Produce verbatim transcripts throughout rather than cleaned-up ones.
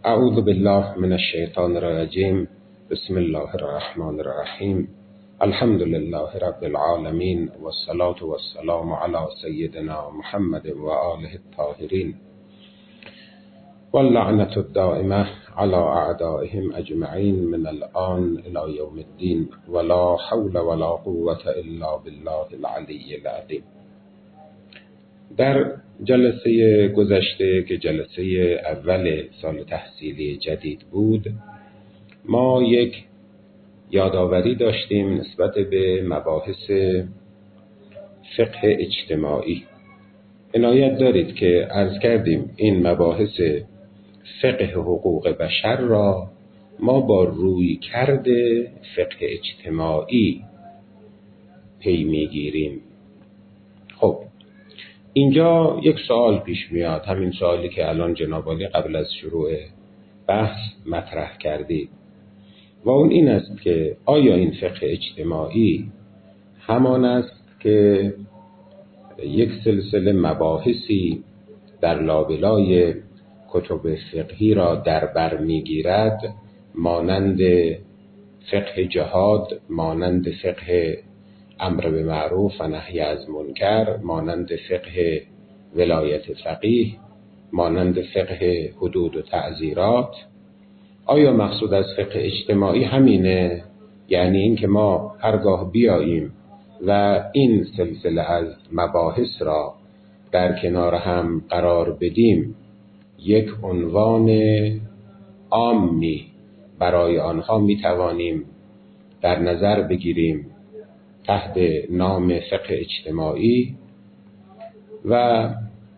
اعوذ بالله من الشیطان الرجیم. بسم الله الرحمن الرحیم. الحمد لله رب العالمین و الصلاة و السلام علی سیدنا محمد و آله الطاهرین و اللعنة الدائمة علی اعدائهم اجمعین من الآن الی یوم الدین ولا حول ولا قوة الا بالله العلی العظیم. در جلسه گذشته که جلسه اول سال تحصیلی جدید بود، ما یک یادآوری داشتیم نسبت به مباحث فقه اجتماعی. عنایت دارید که عرض کردیم این مباحث فقه حقوق بشر را ما با روی کرده فقه اجتماعی پی میگیریم. خب اینجا یک سوال پیش میاد، همین سوالی که الان جناب عالی قبل از شروع بحث مطرح کردید، و اون این است که آیا این فقه اجتماعی همان است که یک سلسله مباحثی در لابلای کتب فقهی را در بر میگیرد، مانند فقه جهاد، مانند فقه امر به معروف و نهی از منکر، مانند فقه ولایت فقیه، مانند فقه حدود و تعزیرات؟ آیا مقصود از فقه اجتماعی همینه؟ یعنی این که ما هرگاه بیاییم و این سلسله از مباحث را در کنار هم قرار بدیم، یک عنوان عامی برای آنها میتوانیم در نظر بگیریم تحت نام فقه اجتماعی، و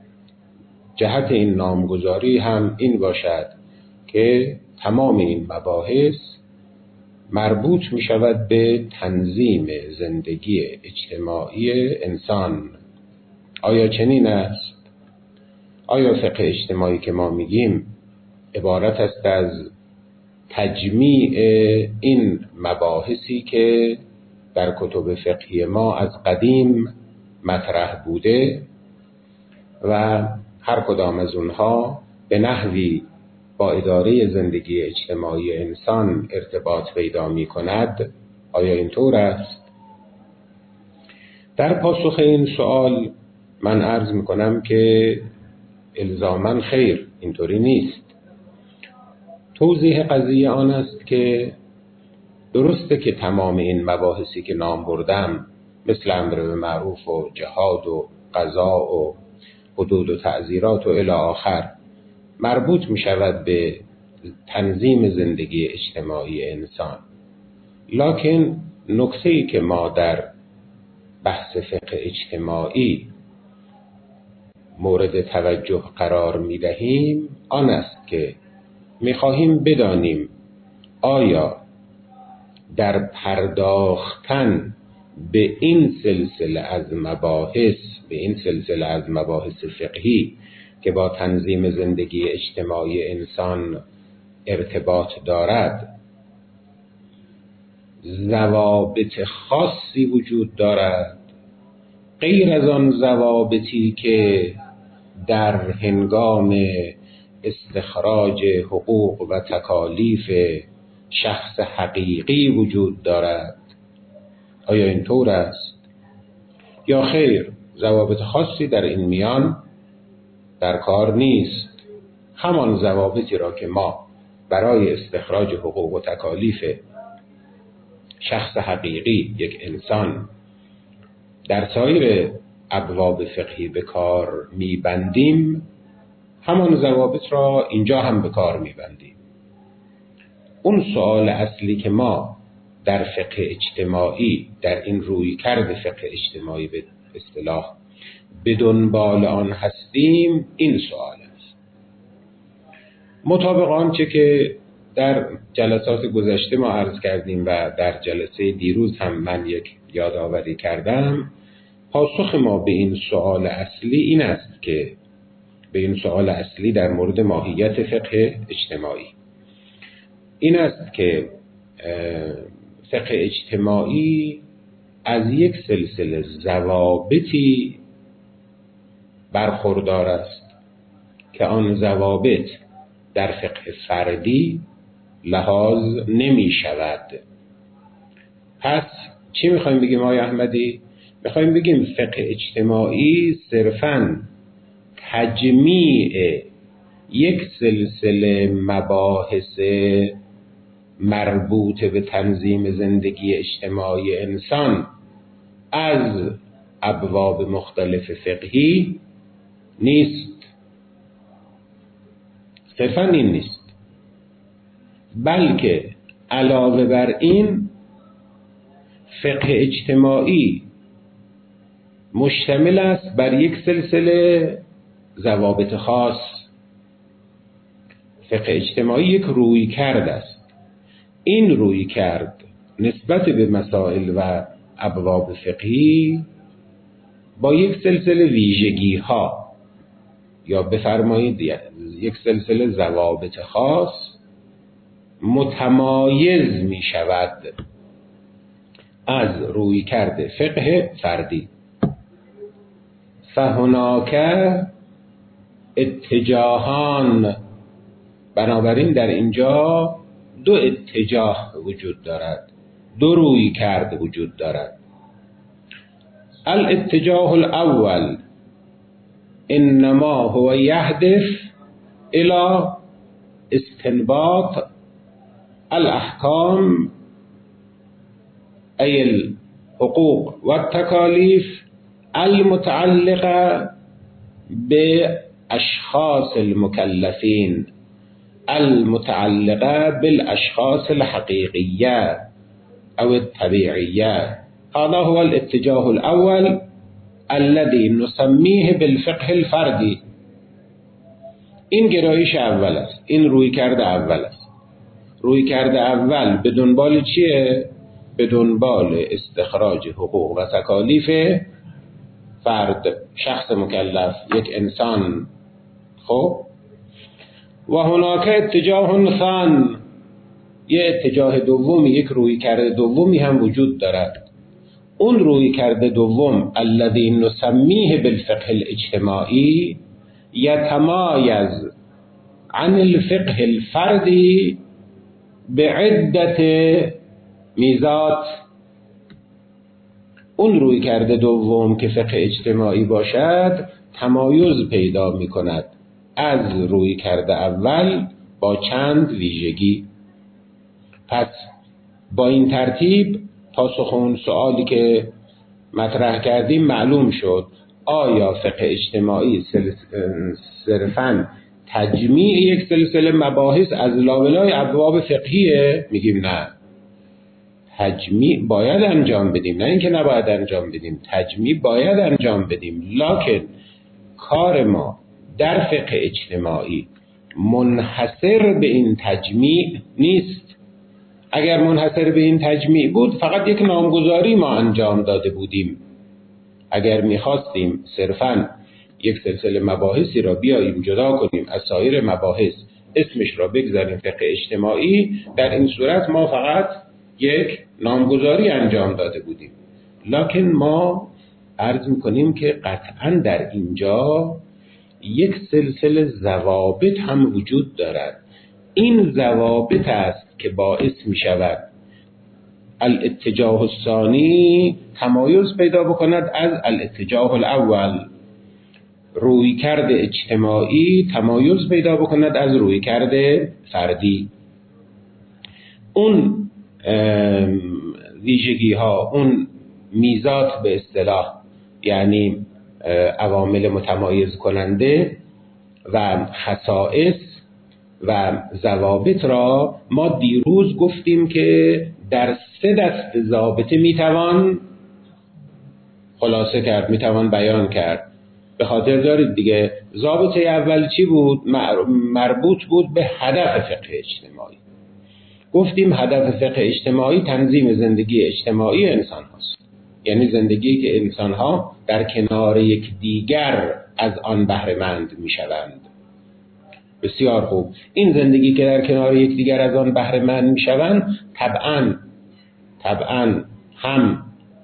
جهت این نامگذاری هم این باشد که تمام این مباحث مربوط می شود به تنظیم زندگی اجتماعی انسان. آیا چنین است؟ آیا فقه اجتماعی که ما میگیم عبارت است از تجمیع این مباحثی که در کتب فقهی ما از قدیم مطرح بوده و هر کدام از اونها به نحوی با اداره زندگی اجتماعی انسان ارتباط پیدا می کند؟ آیا اینطور است؟ در پاسخ این سوال من عرض می کنم که الزاماً خیر، اینطوری نیست. توضیح قضیه آن است که درسته که تمام این مباحثی که نام بردم، مثل امر به معروف و جهاد و قضا و حدود و تعزیرات و الی آخر، مربوط می شود به تنظیم زندگی اجتماعی انسان، لکن نکته‌ای که ما در بحث فقه اجتماعی مورد توجه قرار می دهیم آن است که می خواهیم بدانیم آیا در پرداختن به این سلسله از مباحث به این سلسله از مباحث فقهی که با تنظیم زندگی اجتماعی انسان ارتباط دارد، ضوابط خاصی وجود دارد غیر از آن ضوابطی که در هنگام استخراج حقوق و تکالیف شخص حقیقی وجود دارد؟ آیا اینطور است؟ یا خیر، ضوابط خاصی در این میان در کار نیست؟ همان ضوابطی را که ما برای استخراج حقوق و تکالیف شخص حقیقی، یک انسان، در سایر ابواب فقهی به کار میبندیم، همان ضوابط را اینجا هم به کار میبندیم. اون سوال اصلی که ما در فقه اجتماعی، در این روی کرد فقه اجتماعی به اصطلاح به دنبال آن هستیم، این سوال است. مطابق آنچه که در جلسات گذشته ما عرض کردیم و در جلسه دیروز هم من یک یادآوری کردم، پاسخ ما به این سوال اصلی این است که به این سوال اصلی در مورد ماهیت فقه اجتماعی این است که فقه اجتماعی از یک سلسله ضوابطی برخوردار است که آن ضوابط در فقه فردی لحاظ نمی شود. پس چی میخوایم بگیم آقای احمدی؟ میخوایم بگیم فقه اجتماعی صرفاً تجمیع یک سلسله مباحث مربوط به تنظیم زندگی اجتماعی انسان از ابواب مختلف فقهی نیست. صرفاً این نیست، بلکه علاوه بر این فقه اجتماعی مشتمل است بر یک سلسله ضوابط خاص. فقه اجتماعی یک روی کرد است. این روی کرد نسبت به مسائل و ابواب فقهی با یک سلسله ویژگی ها یا بفرمایید یک سلسله ضوابط خاص متمایز می شود از روی کرد فقه فردی. فهناک اتجاهان، بنابراین در اینجا دو اتجاه وجود دارد، دو روی کرد وجود دارد. الاتجاه الاول انما هو یهدف الى استنباط الاحکام ای الحقوق والتکالیف المتعلقه باشخاص المکلفین المتعلقه بالاشخاص الحقیقیه او الطبيعيه. هذا هو الاتجاه الاول الذي نسميه بالفقه الفردي. این گرایش اول است، این روی کرده اول است. روی کرده اول به دنبال چیه؟ به دنبال استخراج حقوق و تکالیف فرد، شخص مکلف، یک انسان. خب و هناک اتجاه ثان، یه اتجاه دومی، یک روی کرده دومی هم وجود دارد. اون روی کرده دوم الذی نسمیه بالفقه الاجتماعی یتمایز عن الفقه الفردی بعدت میزات. اون روی کرده دوم که فقه اجتماعی باشد تمایز پیدا می کند از روی کرده اول با چند ویژگی. پس با این ترتیب پاسخ اون سوالی که مطرح کردیم معلوم شد. آیا فقه اجتماعی صرفاً تجمیع یک سلسله مباحث از لابلای ابواب فقهیه؟ میگیم نه، تجمیع باید انجام بدیم، نه اینکه نباید انجام بدیم، تجمیع باید انجام بدیم، لکن کار ما در فقه اجتماعی منحصر به این تجمیع نیست. اگر منحصر به این تجمیع بود فقط یک نامگذاری ما انجام داده بودیم. اگر میخواستیم صرفاً یک سلسله مباحثی را بیاییم جدا کنیم از سایر مباحث، اسمش را بگذاریم فقه اجتماعی، در این صورت ما فقط یک نامگذاری انجام داده بودیم. لکن ما عرض میکنیم که قطعاً در اینجا یک سلسله ضوابط هم وجود دارد. این ضوابط است که باعث می شود الاتجاه الثانی تمایز پیدا بکند از الاتجاه الاول، روی کرد اجتماعی تمایز پیدا بکند از روی کرد فردی. اون ویژگی ها، اون میزات به اصطلاح، یعنی عوامل متمایز کننده و خصائص و ضوابط را ما دیروز گفتیم که در سه دست ضابطه میتوان خلاصه کرد، میتوان بیان کرد. به خاطر دارید دیگه، ضابطه اول چی بود؟ مربوط بود به هدف فقه اجتماعی. گفتیم هدف فقه اجتماعی تنظیم زندگی اجتماعی انسان هاست، یعنی زندگی که انسان ها در کنار یک دیگر از آن بهره مند می شوند. بسیار خوب. این زندگی که در کنار یک دیگر از آن بهره مند می شوند طبعاً طبعاً هم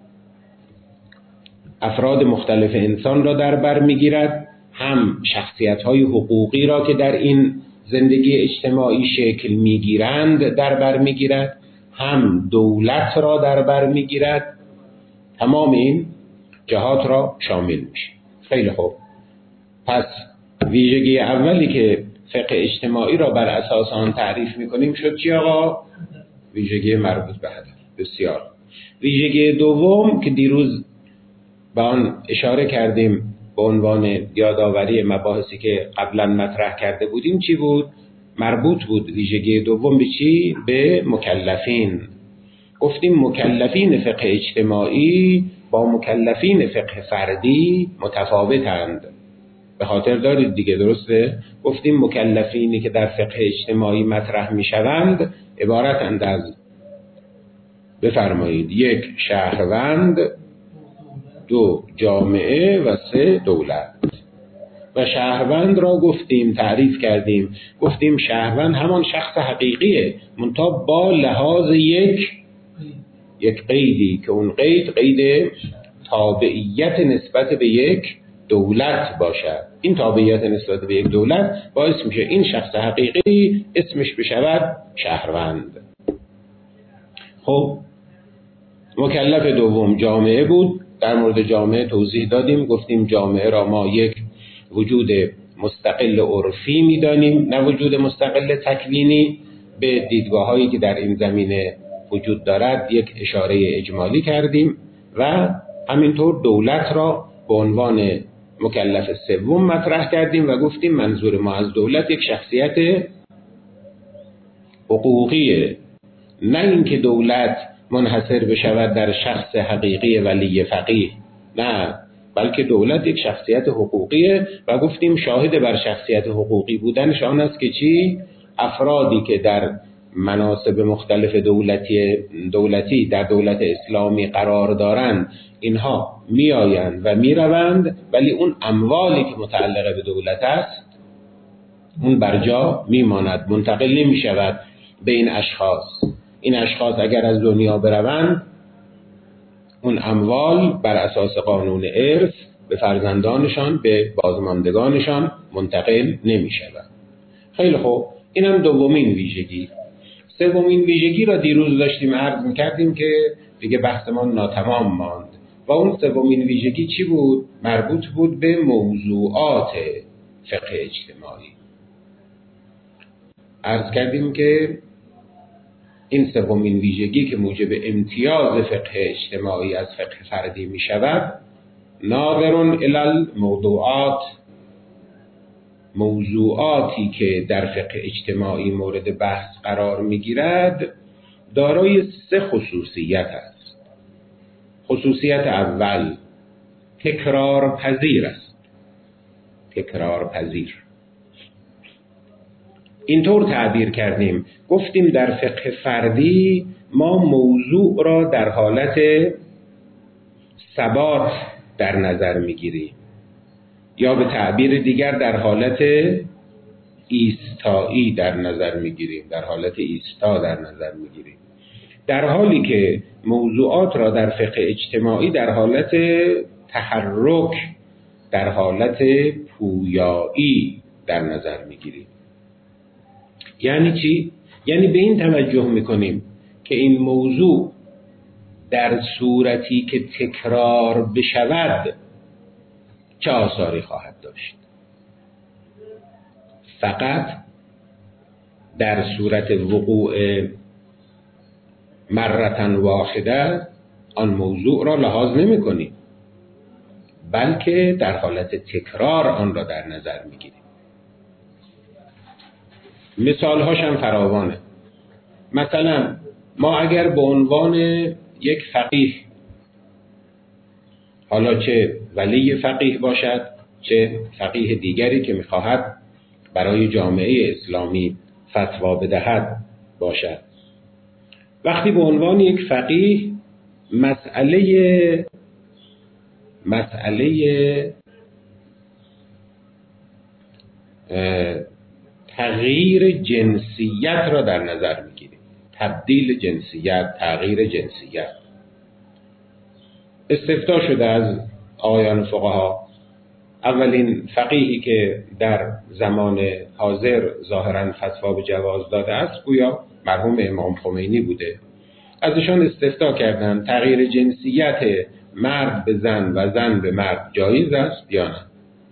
افراد مختلف انسان را در بر می گیرد، هم شخصیت های حقوقی را که در این زندگی اجتماعی شکل میگیرند در بر میگیرد، هم دولت را در بر میگیرد. تمام این جهات را شامل میشه. خیلی خوب، پس ویژگی اولی که فقه اجتماعی را بر اساس آن تعریف میکنیم شد چی آقا؟ ویژگی مربوط به هدف. بسیار. ویژگی دوم که دیروز به آن اشاره کردیم به عنوان یادآوری مباحثی که قبلا مطرح کرده بودیم چی بود؟ مربوط بود ویژگی دوم به چی؟ به مکلفین. گفتیم مکلفین فقه اجتماعی با مکلفین فقه فردی متفاوتند. به خاطر دارید دیگه، درسته؟ گفتیم مکلفینی که در فقه اجتماعی مطرح می شوند عبارتند از، بفرمایید، یک شهروند، دو جامعه و سه دولت. و شهروند را گفتیم، تعریف کردیم، گفتیم شهروند همان شخص حقیقیه، منتها با لحاظ یک یک قیدی که اون قید قید تابعیت نسبت به یک دولت باشد. این تابعیت نسبت به یک دولت باعث میشه این شخص حقیقی اسمش بشود شهروند. خب مکلف دوم جامعه بود. در مورد جامعه توضیح دادیم، گفتیم جامعه را ما یک وجود مستقل عرفی میدانیم، نه وجود مستقل تکوینی. به دیدگاه هایی که در این زمینه وجود دارد یک اشاره اجمالی کردیم و همینطور دولت را به عنوان مکلف سوم مطرح کردیم و گفتیم منظور ما از دولت یک شخصیت حقوقیه، نه اینکه دولت منحصر بشود در شخص حقیقی ولی فقیه، نه، بلکه دولت یک شخصیت حقوقیه و گفتیم شاهد بر شخصیت حقوقی بودنش آن است که چی؟ افرادی که در مناصب مختلف دولتی دولتی در دولت اسلامی قرار دارند اینها میآیند و میروند، ولی اون اموالی که متعلق به دولت است اون برجا میماند، منتقل نمی شود به این اشخاص. این اشخاص اگر از دنیا بروند اون اموال بر اساس قانون ارث به فرزندانشان، به بازماندگانشان منتقل نمی شود. خیلی خوب، این هم دومین ویژگی. سومین ویژگی را دیروز داشتیم عرض می‌کردیم که دیگه بحثمان ناتمام ماند و اون سومین ویژگی چی بود؟ مربوط بود به موضوعات فقه اجتماعی. عرض کردیم که این سومین ویژگی که موجب امتیاز فقه اجتماعی از فقه فردی می شود، ناظر الی الموضوعات، موضوعاتی که در فقه اجتماعی مورد بحث قرار می گیرد دارای سه خصوصیت است. خصوصیت اول تکرار پذیر است. تکرار پذیر. اینطور تعبیر کردیم، گفتیم در فقه فردی ما موضوع را در حالت ثبات در نظر میگیریم، یا به تعبیر دیگر در حالت ایستایی در نظر میگیریم، در حالت ایستا در نظر میگیریم، در حالی که موضوعات را در فقه اجتماعی در حالت تحرک، در حالت پویایی در نظر میگیریم. یعنی چی؟ یعنی به این توجه میکنیم که این موضوع در صورتی که تکرار بشود چه آثاری خواهد داشت. فقط در صورت وقوع مرة واحده آن موضوع را لحاظ نمی کنیم، بلکه در حالت تکرار آن را در نظر می گیریم. مثال هاش هم فراوانه. مثلا ما اگر به عنوان یک فقیه، حالا چه ولی فقیه باشد چه فقیه دیگری که میخواهد برای جامعه اسلامی فتوا بدهد باشد، وقتی به عنوان یک فقیه مسئله مسئله تغییر جنسیت را در نظر میگیریم، تبدیل جنسیت، تغییر جنسیت، استفتاء شده از آقایان فقها اولین فقیهی که در زمان حاضر ظاهراً فتوا به جواز داده است گویا مرحوم امام خمینی بوده. ازشان استفتاء کردند تغییر جنسیت مرد به زن و زن به مرد جایز است یا نه؟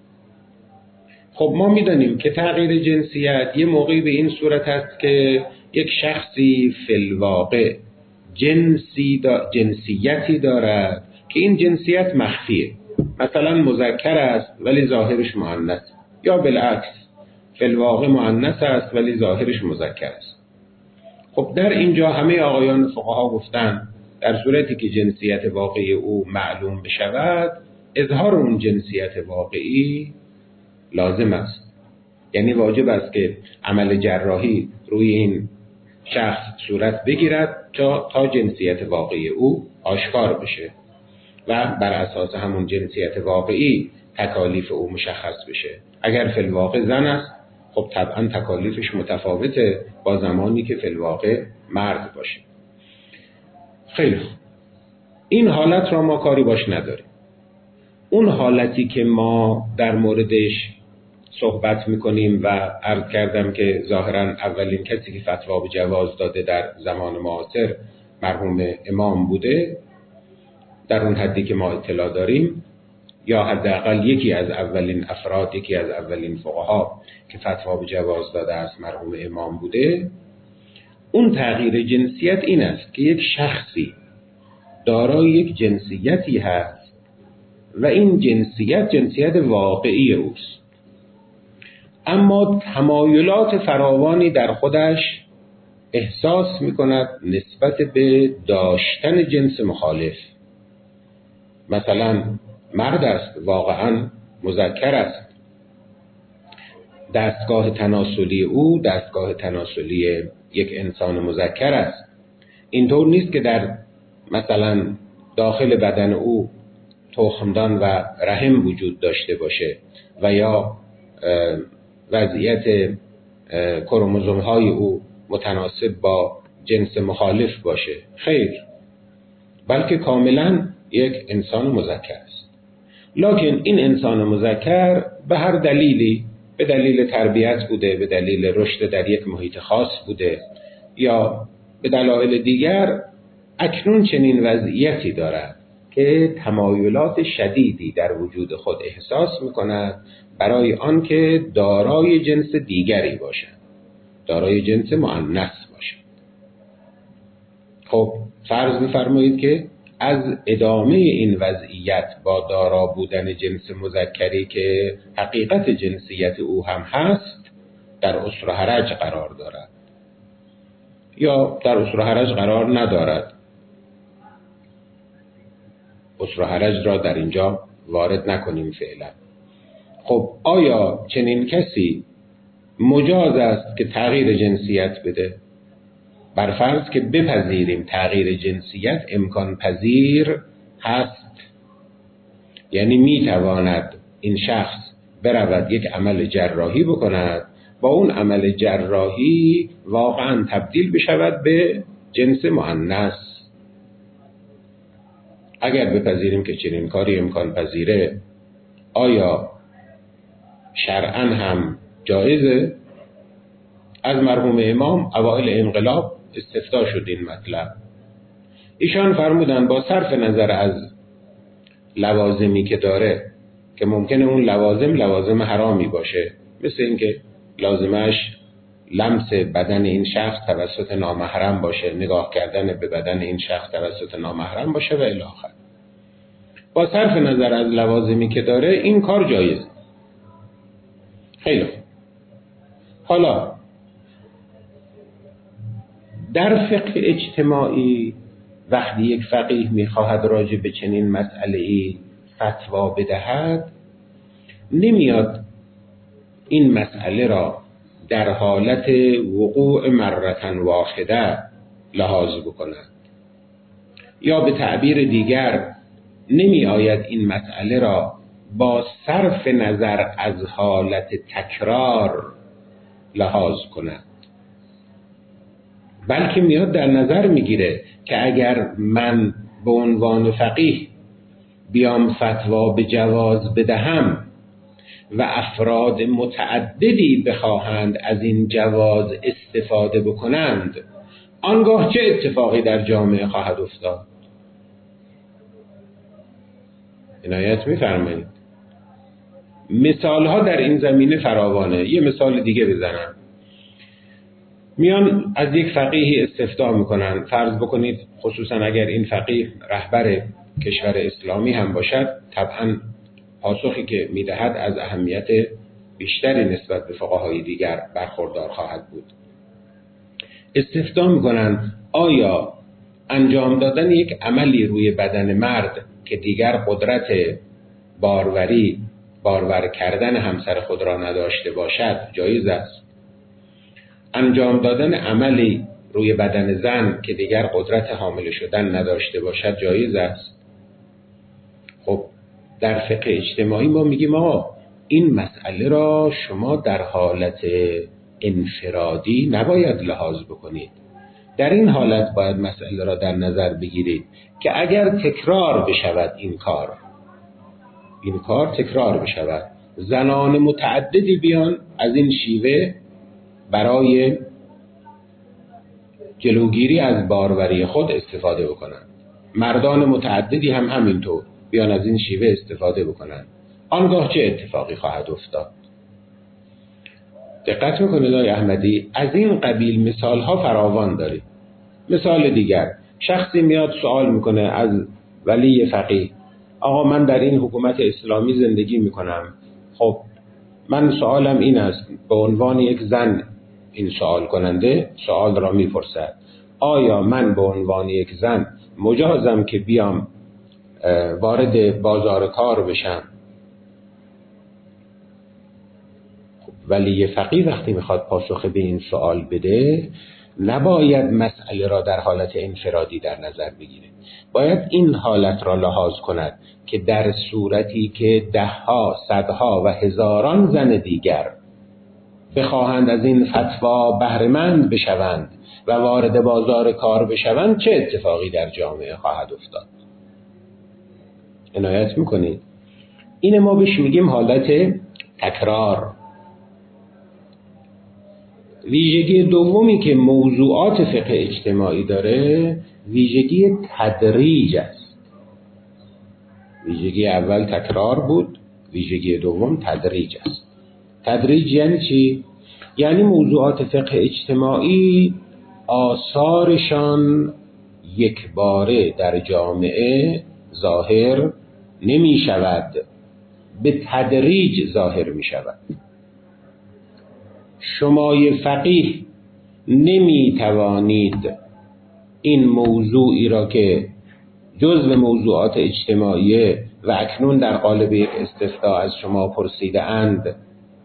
خب ما می‌دانیم که تغییر جنسیت یه موقعی به این صورت است که یک شخصی فی الواقع جنسی دا جنسیتی دارد که این جنسیت مخفیه، مثلا مذکر است ولی ظاهرش مؤنث، یا بالعکس فی الواقع مؤنث است ولی ظاهرش مذکر است. خب در اینجا همه آقایان فقها گفتن در صورتی که جنسیت واقعی او معلوم بشود اظهار اون جنسیت واقعی لازم است، یعنی واجب است که عمل جراحی روی این شخص صورت بگیرد تا تا جنسیت واقعی او آشکار بشه و بر اساس همون جنسیت واقعی تکالیف او مشخص بشه. اگر فی الواقع زن است خب طبعا تکالیفش متفاوته با زمانی که فی الواقع مرد باشه. خیلی خوب، این حالت را ما کاری باش نداریم. اون حالتی که ما در موردش صحبت میکنیم و عرض کردم که ظاهراً اولین کسی که فتوا به جواز داده در زمان معاصر مرحوم امام بوده، در اون حدی که ما اطلاع داریم، یا حداقل یکی از اولین افراد، یکی از اولین فقها که فتوا به جواز داده است مرحوم امام بوده. اون تغییر جنسیت این است که یک شخصی دارای یک جنسیتی هست و این جنسیت جنسیت واقعی اوست، اما تمایلات فراوانی در خودش احساس میکند نسبت به داشتن جنس مخالف. مثلا مرد است، واقعا مذکر است، دستگاه تناسلی او دستگاه تناسلی یک انسان مذکر است. اینطور نیست که در مثلا داخل بدن او تخمدان و رحم وجود داشته باشه و یا وضعیت کروموزوم های او متناسب با جنس مخالف باشه. خیر، بلکه کاملا یک انسان مذکر است. لکن این انسان مذکر به هر دلیلی، به دلیل تربیت بوده، به دلیل رشد در یک محیط خاص بوده، یا به دلایل دیگر اکنون چنین وضعیتی دارد که تمایلات شدیدی در وجود خود احساس می‌کند برای آن که دارای جنس دیگری باشد، دارای جنس مؤنث باشد. خب فرض بفرمایید که از ادامه این وضعیت با دارا بودن جنس مذکری که حقیقت جنسیت او هم هست در اسر و حرج قرار دارد یا در اسر و حرج قرار ندارد. اسر و حرج را در اینجا وارد نکنیم فعلا. خب آیا چنین کسی مجاز است که تغییر جنسیت بده؟ برفرض که بپذیریم تغییر جنسیت امکان پذیر هست، یعنی میتواند این شخص برود یک عمل جراحی بکند، با اون عمل جراحی واقعا تبدیل بشود به جنس مؤنث. اگر بپذیریم که چنین کاری امکان پذیره، آیا شرعاً هم جایزه؟ از مرحوم امام اوائل انقلاب استفتاء شد این مطلب. ایشان فرمودن با صرف نظر از لوازمی که داره که ممکنه اون لوازم لوازم حرامی باشه، مثل اینکه لازمش لمس بدن این شخص توسط نامحرم باشه، نگاه کردن به بدن این شخص توسط نامحرم باشه و الی آخر. با صرف نظر از لوازمی که داره این کار جایزه. خیلی خوب. حالا در فقه اجتماعی وقتی یک فقیه میخواهد راجع به چنین مسئله‌ای فتوا بدهد، نمیاد این مسئله را در حالت وقوع مرة واحده لحاظ بکند، یا به تعبیر دیگر نمی آید این مسئله را با صرف نظر از حالت تکرار لحاظ کند، بلکه میاد در نظر میگیره که اگر من به عنوان فقیه بیام فتوا به جواز بدهم و افراد متعددی بخواهند از این جواز استفاده بکنند، آنگاه چه اتفاقی در جامعه خواهد افتاد؟ عنایت می‌فرمایید. مثال‌ها در این زمینه فراوانه. یه مثال دیگه بزنم. میان از یک فقیهی استفتاء میکنن، فرض بکنید خصوصا اگر این فقیه رهبر کشور اسلامی هم باشد، طبعا پاسخی که میدهد از اهمیت بیشتری نسبت به فقهای دیگر برخوردار خواهد بود. استفتاء میکنن آیا انجام دادن یک عملی روی بدن مرد که دیگر قدرت باروری بارور کردن همسر خود را نداشته باشد جایز است؟ انجام دادن عملی روی بدن زن که دیگر قدرت حامل شدن نداشته باشد جایز است؟ خب در فقه اجتماعی ما میگیم آقا این مسئله را شما در حالت انفرادی نباید لحاظ بکنید. در این حالت باید مسئله را در نظر بگیرید که اگر تکرار بشود این کار این کار تکرار بشود، زنان متعددی بیان از این شیوه برای جلوگیری از باروری خود استفاده بکنند، مردان متعددی هم همینطور بیان از این شیوه استفاده بکنند، آنگاه چه اتفاقی خواهد افتاد؟ دقت میکنید آقای احمدی، از این قبیل مثال ها فراوان دارید. مثال دیگر، شخصی میاد سوال میکنه از ولی فقیه، آقا من در این حکومت اسلامی زندگی میکنم، خب من سوالم این است، به عنوان یک زن این سوال کننده سوال را میپرسد، آیا من به عنوان یک زن مجازم که بیام وارد بازار کار بشم؟ ولی فقیه وقتی میخواد پاسخ به این سوال بده نباید مسئله را در حالت انفرادی در نظر بگیره، باید این حالت را لحاظ کند که در صورتی که دهها، صدها و هزاران زن دیگر بخواهند از این فتوا بهره‌مند بشوند و وارد بازار کار بشوند چه اتفاقی در جامعه خواهد افتاد؟ عنایت میکنید. این ما بهش میگیم حالت تکرار. ویژگی دومی که موضوعات فقه اجتماعی داره ویژگی تدریج است. ویژگی اول تکرار بود، ویژگی دوم تدریج است. تدریج یعنی چی؟ یعنی موضوعات فقه اجتماعی آثارشان یک باره در جامعه ظاهر نمی شود، به تدریج ظاهر می شود. شمای فقیه نمی توانید این موضوعی را که جزو موضوعات اجتماعی و اکنون در قالب یک استفتاء از شما پرسیده اند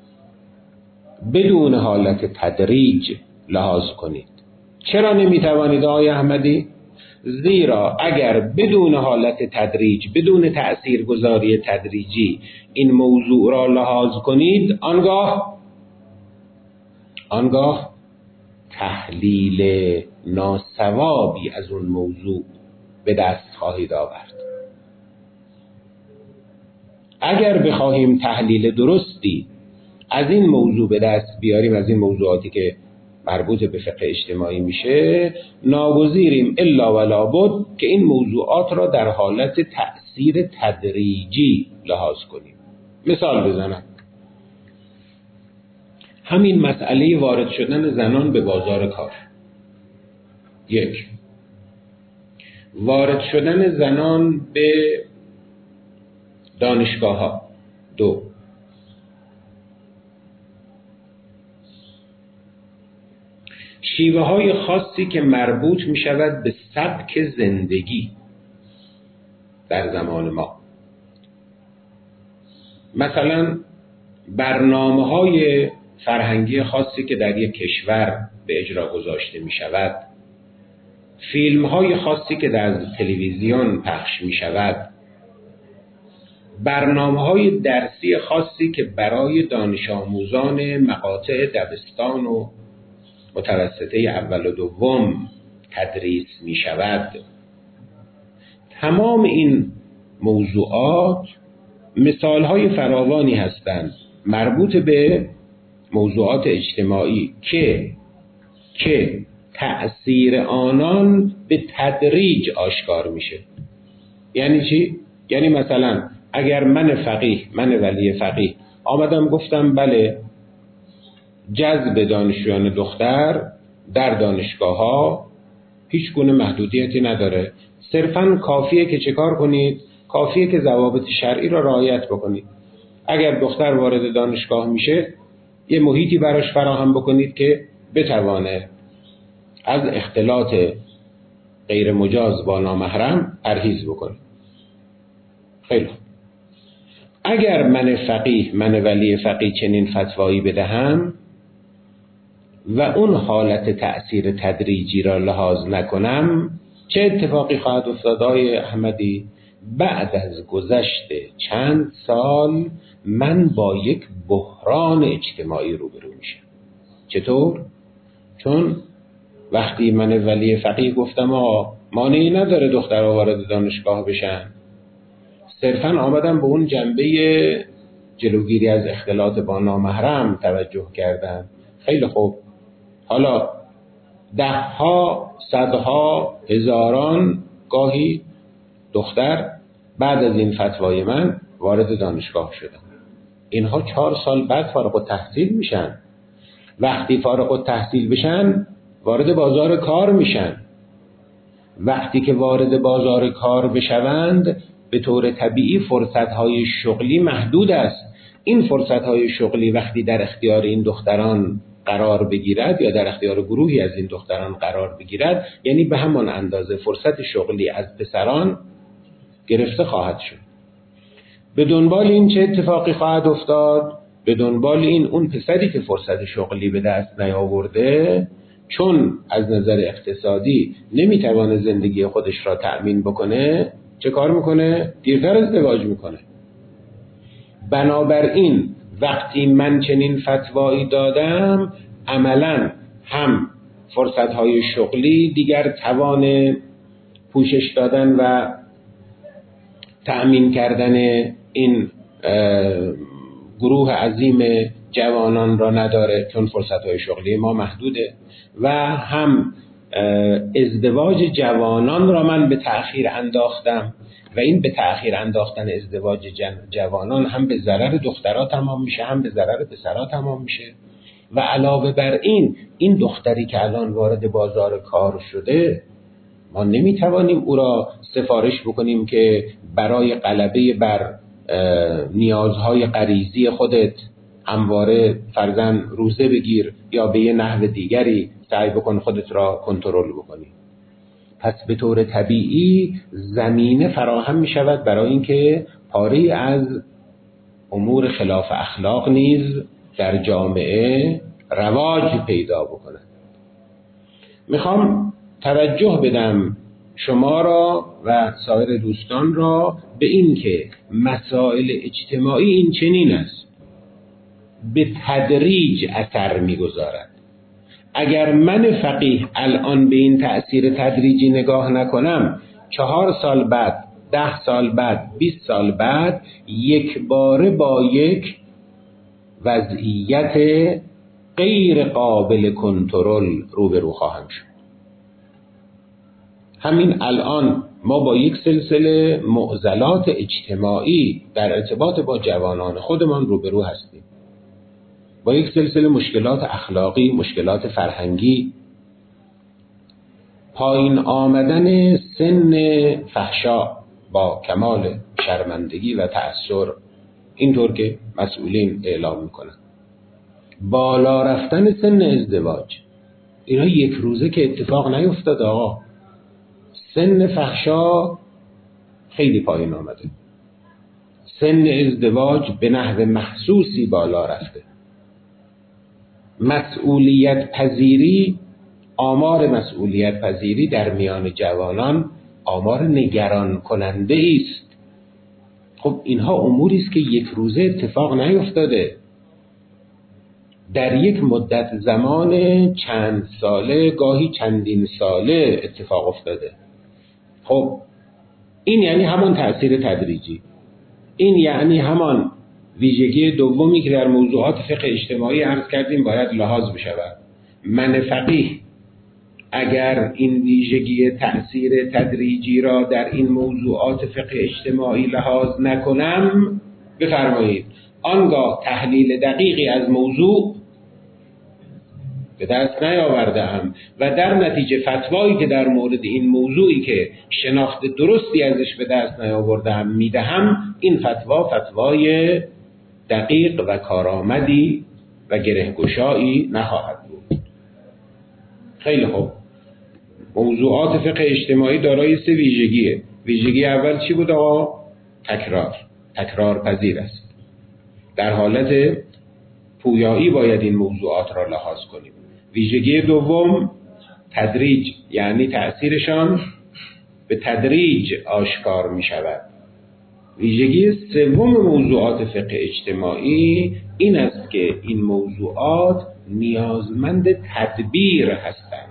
بدون حالت تدریج لحاظ کنید. چرا نمی توانید آقای احمدی؟ زیرا اگر بدون حالت تدریج، بدون تأثیرگذاری تدریجی این موضوع را لحاظ کنید، آنگاه آنگاه تحلیل ناصوابی از اون موضوع به دست خواهید آورد. اگر بخواهیم تحلیل درستی از این موضوع به دست بیاریم، از این موضوعاتی که مربوط به فقه اجتماعی میشه، ناگزیریم الا ولا بد که این موضوعات را در حالت تأثیر تدریجی لحاظ کنیم. مثال بزنم، همین مسئله وارد شدن زنان به بازار کار. یک، وارد شدن زنان به دانشگاه ها. دو، شیوه های خاصی که مربوط می شود به سبک زندگی در زمان ما، مثلا برنامه های فرهنگی خاصی که در یک کشور به اجرا گذاشته می شود، فیلم های خاصی که در تلویزیون پخش می شود، برنامه های درسی خاصی که برای دانش آموزان مقاطع دبستان و متوسطه اول و دوم تدریس می شود. تمام این موضوعات مثال های فراوانی هستند. مربوط به موضوعات اجتماعی که که تأثیر آنان به تدریج آشکار میشه. یعنی چی؟ یعنی مثلا اگر من فقیه، من ولی فقیه آمدم گفتم بله جذب دانشجویان دختر در دانشگاه ها هیچ گونه محدودیتی نداره، صرفاً کافیه که چه کار کنید؟ کافیه که ضوابط شرعی را رعایت بکنید. اگر دختر وارد دانشگاه میشه یه محیطی براش فراهم بکنید که بتوانه از اختلاط غیر مجاز با نامحرم پرهیز بکنه. خیلی خوب. اگر من فقیه، من ولی فقیه چنین فتوایی بدهم و اون حالت تأثیر تدریجی را لحاظ نکنم، چه اتفاقی خواهد افتاد آقای احمدی؟ بعد از گذشت چند سال من با یک بحران اجتماعی روبرو میشم. چطور؟ چون وقتی من ولی فقیه گفتم آقا مانعی نداره دخترها وارد دانشگاه بشن، صرفاً آمدم به اون جنبه جلوگیری از اختلاط با نامحرم توجه کردم. خیلی خوب، حالا ده ها، صدها، هزاران گاهی دختر بعد از این فتوای من وارد دانشگاه شدن. اینها چهار سال بعد فارغ التحصیل میشن. وقتی فارغ التحصیل بشن وارد بازار کار میشن. وقتی که وارد بازار کار بشوند به طور طبیعی فرصت‌های شغلی محدود است. این فرصت‌های شغلی وقتی در اختیار این دختران قرار بگیرد یا در اختیار گروهی از این دختران قرار بگیرد، یعنی به همان اندازه فرصت شغلی از پسران گرفته خواهد شد. به دنبال این چه اتفاقی خواهد افتاد؟ به دنبال این اون پسری که فرصت شغلی به دست نیاورده، چون از نظر اقتصادی نمیتوانه زندگی خودش را تأمین بکنه، چه کار میکنه؟ دیرتر ازدواج میکنه. بنابراین وقتی من چنین فتوایی دادم، عملاً هم فرصت‌های شغلی دیگر توان پوشش دادن و تأمین کردن این گروه عظیم جوانان را نداره چون فرصت‌های شغلی ما محدوده، و هم ازدواج جوانان را من به تأخیر انداختم و این به تأخیر انداختن ازدواج جوانان هم به ضرر دخترها تمام میشه هم به ضرر پسرها تمام میشه. و علاوه بر این این دختری که الان وارد بازار کار شده، ما نمیتوانیم او را سفارش بکنیم که برای غلبه بر نیازهای غریزی خودت همواره فرضاً روزه بگیر یا به یه نحو دیگری سعی بکن خودت را کنترل بکنی. پس به طور طبیعی زمینه فراهم می شود برای اینکه پاره از امور خلاف اخلاق نیز در جامعه رواج پیدا بکنه. میخوام توجه بدم شما را و سایر دوستان را به این که مسائل اجتماعی این چنین است، به تدریج اثر میگذارد. اگر من فقیه الان به این تأثیر تدریجی نگاه نکنم، چهار سال بعد، ده سال بعد، بیست سال بعد یک باره با یک وضعیت غیر قابل کنترل روبرو خواهم شد. همین الان ما با یک سلسله معضلات اجتماعی در ارتباط با جوانان خودمان روبرو هستیم، با یک سلسله مشکلات اخلاقی، مشکلات فرهنگی، پایین آمدن سن فحشا با کمال شرمندگی و تأثیر، اینطور که مسئولین اعلام میکنن، بالا رفتن سن ازدواج. اینا یک روزه که اتفاق نیفتاد آقا. سن فحشا خیلی پایین آمده، سن ازدواج به نحو محسوسی بالا رفته. مسئولیت پذیری، آمار مسئولیت پذیری در میان جوانان آمار نگران کننده است. خب اینها اموری است که یک روزه اتفاق نیفتاده، در یک مدت زمان چند ساله، گاهی چندین ساله اتفاق افتاده. خب این یعنی همان تأثیر تدریجی، این یعنی همان ویژگی دومی که در موضوعات فقه اجتماعی عرض کردیم باید لحاظ بشود. من فقیه اگر این ویژگی تأثیر تدریجی را در این موضوعات فقه اجتماعی لحاظ نکنم، بفرمایید آنگاه تحلیل دقیقی از موضوع به دست نیاورده‌ام و در نتیجه فتوایی که در مورد این موضوعی که شناخت درستی ازش به دست نیاورده‌ام میدهم، این فتوا فتوای دقیق و کارآمدی و گرهگشایی نخواهد بود. خیلی خوب. موضوعات فقه اجتماعی دارای سه ویژگیه. ویژگی اول چی بود آقا؟ تکرار. تکرار پذیر است. در حالت پویایی باید این موضوعات را لحاظ کنیم. ویژگی دوم تدریج، یعنی تأثیرشان به تدریج آشکار می شود. ویژگی سوم موضوعات فقه اجتماعی این است که این موضوعات نیازمند تدبیر هستند.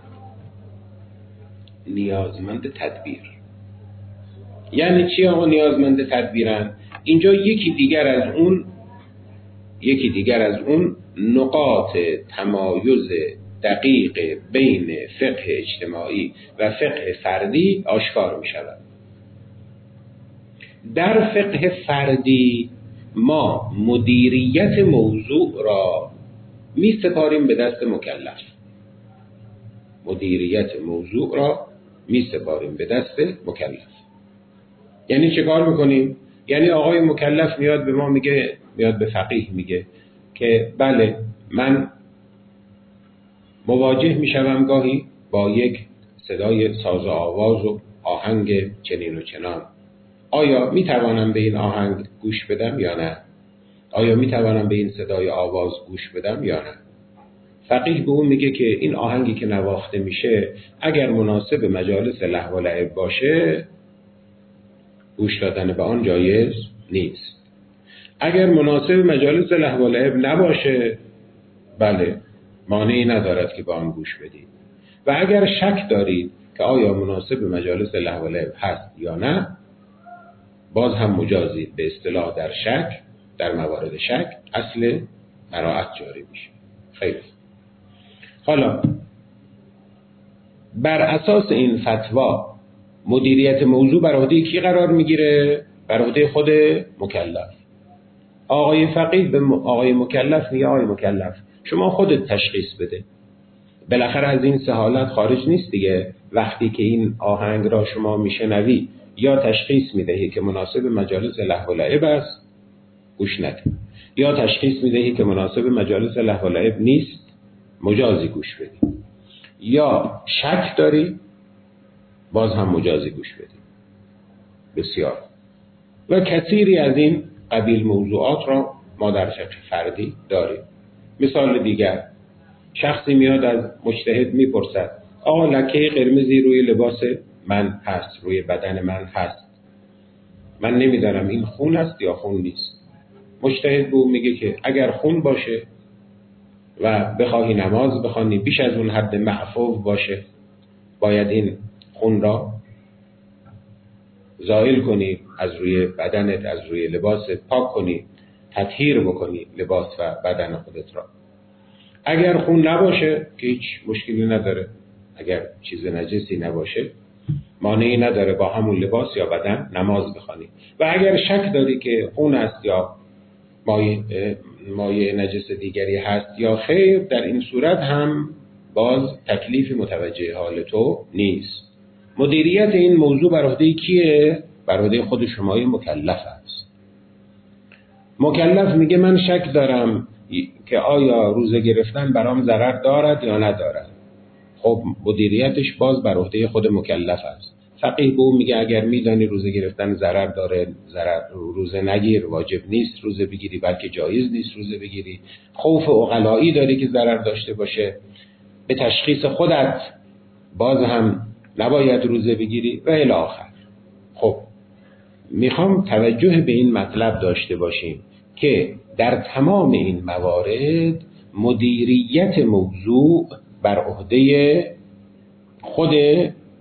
نیازمند تدبیر یعنی چی آقا نیازمند تدبیرن؟ اینجا یکی دیگر از اون یکی دیگر از اون نقاط تمایز دقیق بین فقه اجتماعی و فقه فردی آشکار می شود. در فقه فردی ما مدیریت موضوع را می سپاریم به دست مکلف. مدیریت موضوع را می سپاریم به دست مکلف. یعنی چه کار میکنیم؟ یعنی آقای مکلف میاد به ما میگه، میاد به فقیه میگه که بله من مواجه میشوم گاهی با یک صدای ساز و آواز و آهنگ چنین و چنان. آیا میتوانم به این آهنگ گوش بدم یا نه؟ آیا میتوانم به این صدای آواز گوش بدم یا نه؟ فقیه به اون میگه که این آهنگی که نواخته میشه اگر مناسب مجالس لهو و لعب باشه گوش دادن به آن جایز نیست. اگر مناسب مجالس لهو و لعب نباشه بله مانعی ندارد که به آن گوش بدید. و اگر شک دارید که آیا مناسب مجالس لهو و لعب هست یا نه، باز هم مجازید. به اصطلاح در شک، در موارد شک اصل براءت جاری میشه. خیلی حالا بر اساس این فتوا مدیریت موضوع بر عهده کی قرار میگیره؟ بر عهده خود مکلف. آقای فقیه به آقای مکلف میگه آقای مکلف شما خودت تشخیص بده. بالاخره از این سه حالت خارج نیست دیگه. وقتی که این آهنگ را شما میشنوی یا تشخیص میدهی که مناسب مجالس لهو و لعب است گوش نده، یا تشخیص میدهی که مناسب مجالس لهو و لعب نیست مجازی گوش بدی، یا شک داری باز هم مجازی گوش بدی. بسیار و کثیری از این قبیل موضوعات را ما در فقه فردی داریم. مثال دیگر، شخصی میاد از مجتهد میپرسد آقا لکه قرمزی روی لباس من هست، روی بدن من هست، من نمیدانم این خون است یا خون نیست. مجتهد به او میگه که اگر خون باشه و بخواهی نماز بخوانی بیش از اون حد معفو باشه باید این خون را زائل کنی، از روی بدنت، از روی لباست پاک کنی، تطهیر بکنی لباس و بدن خودت را. اگر خون نباشه که هیچ مشکلی نداره، اگر چیز نجسی نباشه مانعی نداره با همون لباس یا بدن نماز بخوانی. و اگر شک داری که خون است یا مایه, مایه نجس دیگری هست یا خیر، در این صورت هم باز تکلیف متوجه حال تو نیست. مدیریت این موضوع بر عهده کیه؟ بر عهده خود شمای مکلف است. مکلف میگه من شک دارم که آیا روزه گرفتن برام ضرر دارد یا ندارد. خب مدیریتش باز بر عهده خود مکلف است. فقیه به اون میگه اگر میدانی روزه گرفتن ضرر داره، ضرر روزه نگیر، واجب نیست روزه بگیری، بلکه جایز نیست روزه بگیری. خوف عقلایی داری که ضرر داشته باشه، به تشخیص خودت باز هم نباید روزه بگیری و الی آخر. خب میخوام توجه به این مطلب داشته باشیم که در تمام این موارد مدیریت موضوع بر عهده خود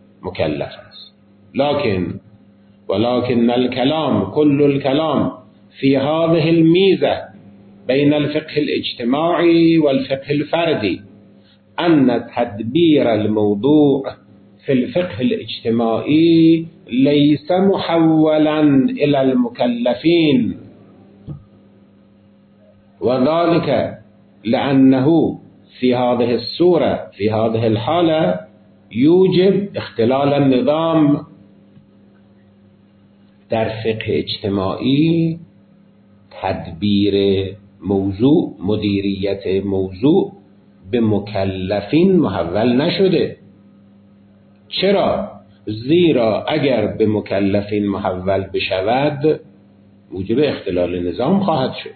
مکلف است. لکن ولکن الکلام کل الکلام في هذه الميزة بين الفقه الاجتماعي والفقه الفردي أن تدبير الموضوع في الفقه الاجتماعي ليس محولا إلى المكلفين، وذلك لأنه في هذه الصورة في هذه الحالة يوجب اختلال النظام. در فقه اجتماعی تدبیر موضوع، مدیریت موضوع به مکلفین محول نشده. چرا؟ زیرا اگر به مکلفین محول بشود موجب اختلال نظام خواهد شد.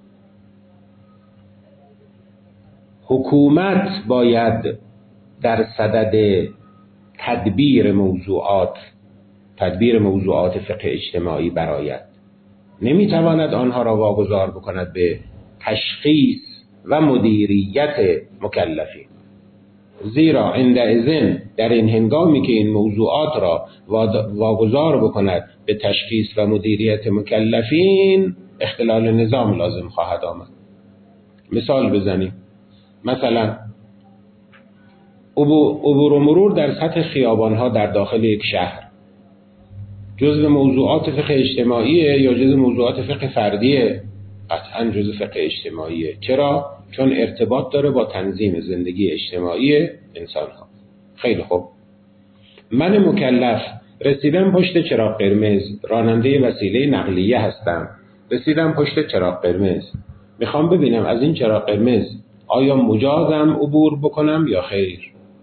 حکومت باید در صدد تدبیر موضوعات تدبیر موضوعات فقه اجتماعی برآید. نمیتواند آنها را واگذار بکند به تشخیص و مدیریت مکلفین، زیرا عندئذ در این هنگامی که این موضوعات را واگذار بکند به تشخیص و مدیریت مکلفین اختلال نظام لازم خواهد آمد. مثال بزنیم. مثلا عبور و مرور در سطح خیابانها در داخل یک شهر جزء موضوعات فقه اجتماعیه یا جزء موضوعات فقه فردیه؟ قطعا جزء فقه اجتماعیه. چرا؟ چون ارتباط داره با تنظیم زندگی اجتماعی انسانها. خیلی خوب، من مکلف رسیدم پشت چراغ قرمز، راننده وسیله نقلیه هستم، رسیدم پشت چراغ قرمز، میخوام ببینم از این چراغ قرمز آیا مجازم عبور بکنم یا خیر.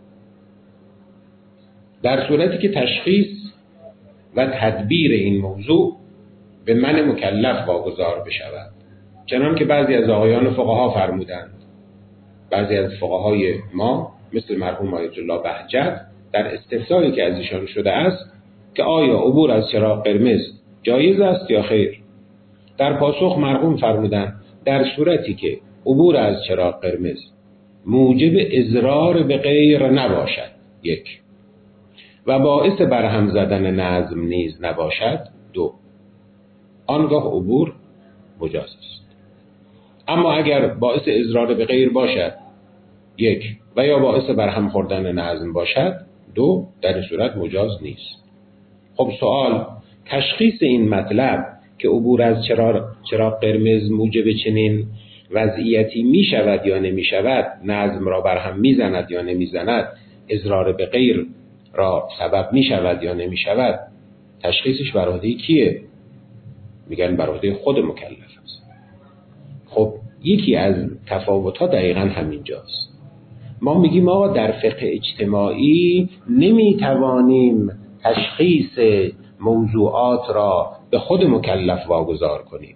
در صورتی که تشخیص و تدبیر این موضوع به من مکلف واگذار بشود، چنان که بعضی از آقایان فقها فرمودند، بعضی از فقهای ما مثل مرحوم آیت الله بهجت در استفساری که از ایشان شده است که آیا عبور از چراغ قرمز جایز است یا خیر، در پاسخ مرحوم فرمودند در صورتی که عبور از چراغ قرمز موجب اضرار به غیر نباشد، یک، و باعث برهم زدن نظم نیز نباشد، دو، آنگاه عبور مجاز است. اما اگر باعث اضرار به غیر باشد، یک، و یا باعث برهم خوردن نظم باشد، دو، در این صورت مجاز نیست. خب سوال، تشخیص این مطلب که عبور از چراغ چراغ قرمز موجب چنین وضعیتی می شود یا نمی شود، نظم را برهم می زند یا نمی زند، اضرار به غیر را سبب می شود یا نمی شود، تشخیصش بر عهده کیه؟ میگن بر عهده خود مکلف است. خب یکی از تفاوت‌ها دقیقاً همینجاست. ما میگیم آقا در فقه اجتماعی نمی توانیم تشخیص موضوعات را به خود مکلف واگذار کنیم.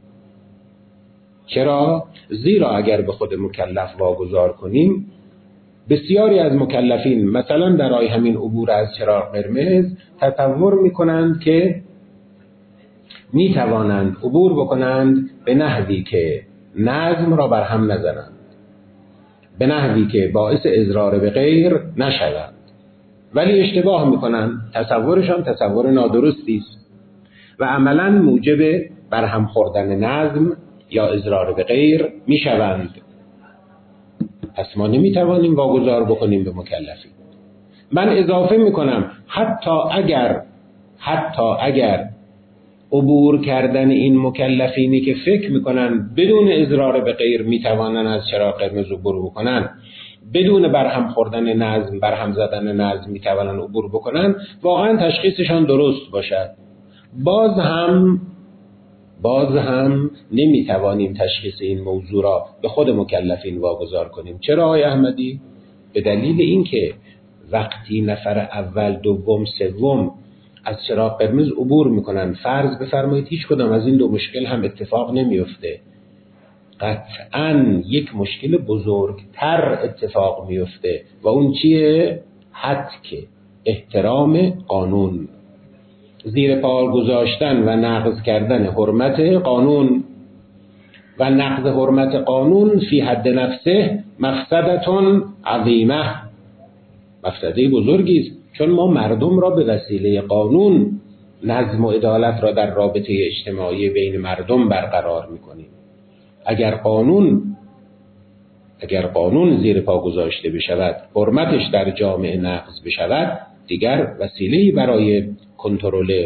چرا؟ زیرا اگر به خود مکلف واگذار کنیم، بسیاری از مکلفین مثلا در آی همین عبور از چراغ قرمز تصور میکنند که میتوانند عبور بکنند به نحوی که نظم را برهم نزنند، به نحوی که باعث اضرار به غیر نشوند، ولی اشتباه میکنند. تصورشان تصور نادرستی است و عملا موجب برهم خوردن نظم یا اضرار به غیر میشوند. پس ما نمیتوانیم واگذار بکنیم به مکلفین. من اضافه میکنم حتی اگر حتی اگر عبور کردن این مکلفینی که فکر میکنن بدون اضرار به غیر میتوانن از چراغ قرمز عبور بکنن، بدون برهم خوردن نظم، برهم زدن نظم میتوانن عبور بکنن، واقعا تشخیصشان درست باشد، باز هم باز هم نمیتوانیم تشخیص این موضوع را به خود مکلفین واگذار کنیم. چرا آقای احمدی؟ به دلیل اینکه وقتی نفر اول، دوم، سوم از چراغ قرمز عبور میکنن، فرض بفرمایید هیچ کدام از این دو مشکل هم اتفاق نمیفته، قطعاً یک مشکل بزرگتر اتفاق میفته و اون چیه؟ حتک احترام قانون، زیر پا گذاشتن و نقض کردن حرمت قانون. و نقض حرمت قانون فی حد نفسه مفسدتون عظیمه، مفسده بزرگی است، چون ما مردم را به وسیله قانون نظم و عدالت را در رابطه اجتماعی بین مردم برقرار میکنیم. اگر قانون اگر قانون زیر پا گذاشته بشود، حرمتش در جامعه نقض بشود، دیگر وسیله‌ای برای کنترل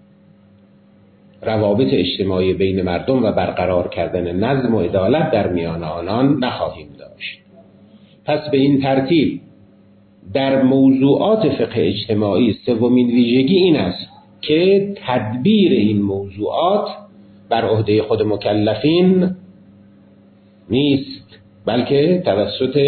روابط اجتماعی بین مردم و برقرار کردن نظم و عدالت در میان آنان نخواهیم داشت. پس به این ترتیب در موضوعات فقه اجتماعی سومین ویژگی این است که تدبیر این موضوعات بر عهده خود مکلفین نیست، بلکه توسط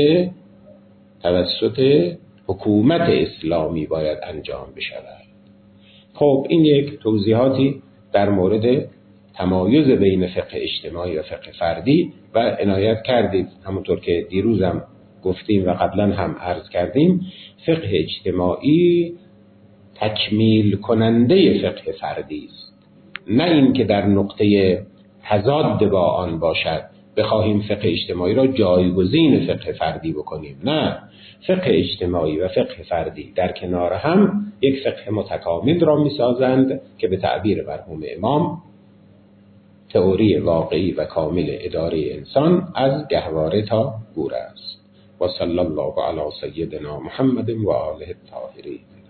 توسط حکومت اسلامی باید انجام بشود. خب این یک توضیحاتی در مورد تمایز بین فقه اجتماعی و فقه فردی و عنایت کردید. همونطور که دیروزم گفتیم و قبلا هم عرض کردیم، فقه اجتماعی تکمیل کننده فقه فردی است، نه این که در نقطه تضاد با آن باشد بخواهیم فقه اجتماعی را جایگزین فقه فردی بکنیم. نه، فقه اجتماعی و فقه فردی در کنار هم یک فقه متکامل را می‌سازند که به تعبیر مرحوم امام تئوری واقعی و کامل اداره انسان از گهواره تا گوره است. و صلی الله علی سیدنا محمد و آله الطاهرین.